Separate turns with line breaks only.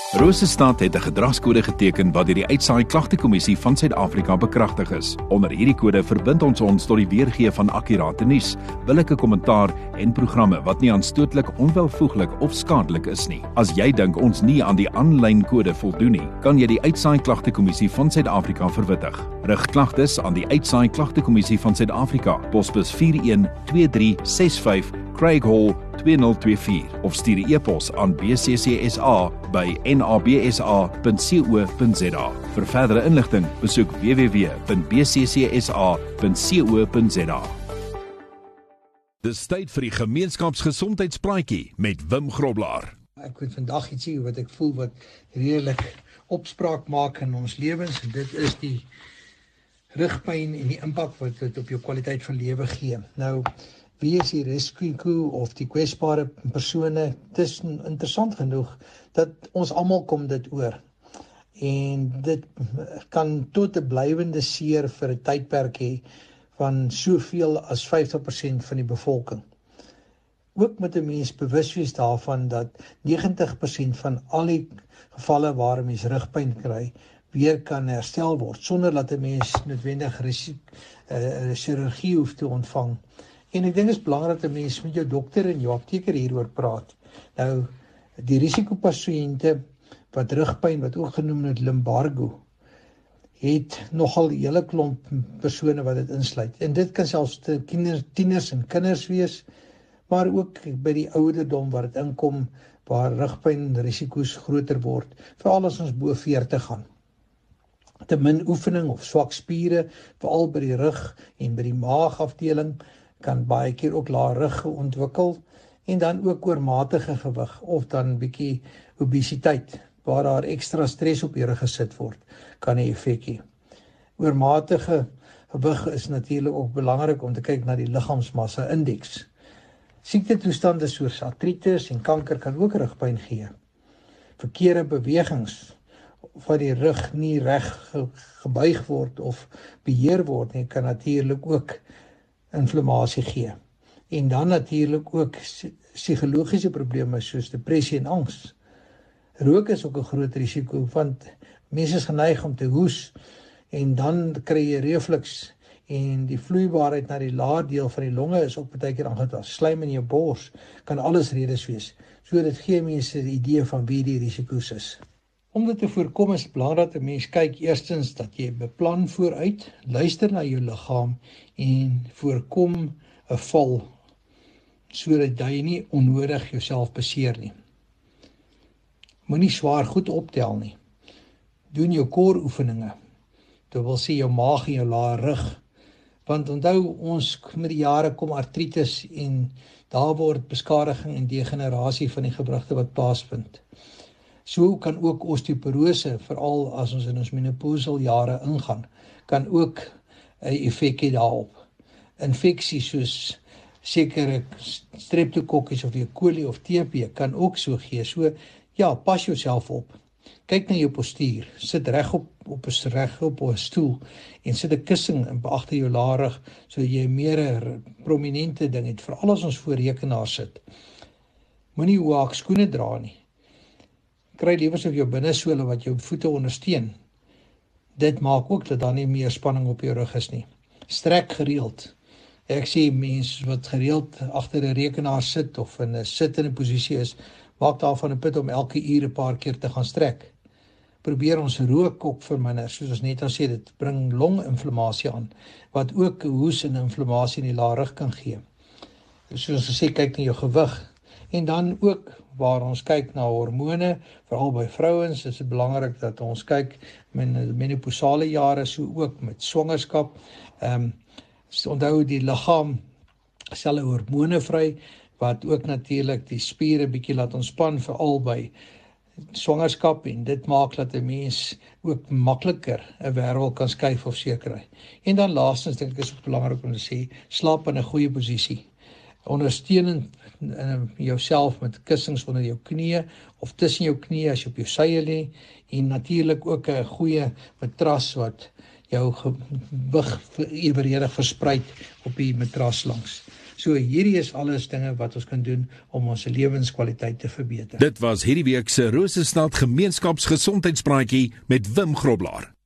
Rosestad het 'n gedragskode geteken wat deur die Uitsaai Klagtekommissie van Suid-Afrika bekragtig is. Onder hierdie kode verbind ons tot die weergee van akkurate nuus, billike kommentaar en programme wat nie aanstootlik, onwelvoeglik of skadelik is nie. As jy dink ons nie aan die aanlyn kode voldoen nie, kan jy die Uitsaai Klagtekommissie van Suid-Afrika verwittig. Rig klagtes aan die Uitsaai Klagtekommissie van Suid-Afrika, posbus 412365 Craig Hall 2024 of stuur 'n e-pos aan bccsa@nabsa.co.za. Vir verdere inligting, besoek www.bccsa.co.za. Dis tyd vir die gemeenskapsgesondheidspraatjie met Wim Groblaar.
Ek wil vandag iets sê wat ek voel wat redelik opspraak maak in ons lewens, en dit is die rugpyn en die impak wat dit op jou kwaliteit van lewe gee. Nou, wie is die risiko of die kwesbare persone? Het is interessant genoeg dat ons almal kom dit oor. En dit kan tot 'n blywende seer vir 'n tydperk hê van soveel as 50% van die bevolking. Ook moet 'n mens bewus wees daarvan dat 90% van al die gevalle waar 'n mens rugpyn kry, weer kan herstel word, sonder dat 'n mens noodwendig chirurgie hoef te ontvang. En ek dink dit is belangrik dat 'n mens met jou dokter en jou apteker hieroor praat. Nou, die risikopasiënte wat rugpyn, wat ook genoem word lumbago, het nogal 'n hele klomp persone wat dit insluit. En dit kan selfs tieners en kinders wees, maar ook by die ouderdom waar dit inkom, waar rugpyn risiko's groter word, veral as ons bo 40 gaan. Te min oefening of swak spiere, veral by die rug en by die maagafdeling, kan baie keer ook lae rug ontwikkel, en dan ook oormatige gewig of dan bietjie obesiteit, waar daar ekstra stres op jou rug gesit word, kan 'n effek hê. Oormatige gewig is natuurlik ook belangrik om te kyk na die liggaamsmassa indeks. Siektetoestande soos artritis en kanker kan ook rugpyn gee. Verkeerde bewegings waar die rug nie reg gebuig word of beheer word nie, kan natuurlik ook inflammasie gee. En dan natuurlik ook psigologiese probleme soos depressie en angs. Rook is ook 'n groot risiko, want mense is geneig om te hoes en dan kry jy reflux en die vloeibaarheid na die laer deel van die longe is ook baie keer aangetast. Slijm in jou bors kan alles redes wees. So dit gee mense 'n idee van wie die risiko's is. Om dit te voorkom is dit belangrik dat 'n mens kyk eerstens dat jy beplan vooruit, luister na jou liggaam en voorkom 'n val, sodat jy nie onnodig jouself beseer nie. Moenie swaar goed optel nie. Doen jou core oefeninge. Dit wil sê jou maag en jou lae rug. Want onthou, ons met die jare kom artritis en daar word beskadiging en degenerasie van die gewrigte wat plaasvind. So kan ook osteoporose, veral as ons in ons menopausal jare ingaan, kan ook 'n effek hê daarop. Infeksies soos sekere streptokokkies of E. coli of TB kan ook so gee. So ja, pas jouself op. Kyk na jou postuur. Sit reg op 'n stoel en sit 'n kussing agter jou lae rug sodat jy meer 'n prominente ding het, veral as ons voor rekenaar sit. Moenie hoë skoene dra nie. Kry liewers op jou binnesole wat jou voete ondersteun. Dit maak ook dat daar nie meer spanning op jou rug is nie. Strek gereeld. Ek sê mense wat gereeld agter 'n rekenaar sit of in 'n sittende posisie is, maak daarvan 'n punt om elke uur 'n paar keer te gaan strek. Probeer ons rook ook verminder, soos ons net al sê, dit bring longinflammasie aan, wat ook hoes en inflammasie in die lae rug kan gee. Soos ons gesê, kyk na jou gewig. En dan ook waar ons kyk na hormone, veral by vrouens, is dit belangrik dat ons kyk met menopausale jare, so ook met swangerskap. Onthou, die liggaam stel hormone vry, wat ook natuurlik die spiere bietjie laat ontspan, veral by swangerskap, en dit maak dat 'n mens ook makliker 'n wervel kan skuif of seer kry. En dan laastens, dink ek is ook belangrik om te sê, slaap in 'n goeie posisie. Ondersteunend jouself met kussings onder jou knieë of tussen jou knieë as jy op jou sye lê, en natuurlik ook 'n goeie matras wat jou gewig evenredig versprei op die matras langs. So hierdie is alles dinge wat ons kan doen om ons lewenskwaliteit te verbeter.
Dit was hierdie week se Rosestad Gemeenskapsgesondheidspraatjie met Wim Groblaar.